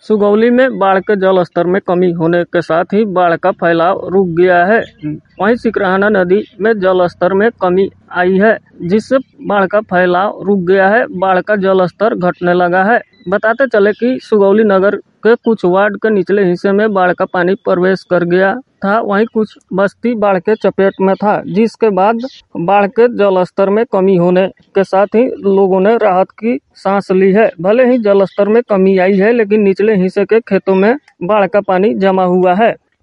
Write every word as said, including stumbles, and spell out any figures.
सुगौली में बाढ़ के जल स्तर में कमी होने के साथ ही बाढ़ का फैलाव रुक गया है। वहीं सिकरहना नदी में जल स्तर में कमी आई है, जिससे बाढ़ का फैलाव रुक गया है। बाढ़ का जल स्तर घटने लगा है। बताते चले कि सुगौली नगर के कुछ वार्ड के निचले हिस्से में बाढ़ का पानी प्रवेश कर गया था। वहीं कुछ बस्ती बाढ़ के चपेट में था, जिसके बाद बाढ़ के जल स्तर में कमी होने के साथ ही लोगों ने राहत की सांस ली है। भले ही जल स्तर में कमी आई है, लेकिन निचले हिस्से के खेतों में बाढ़ का पानी जमा हुआ है।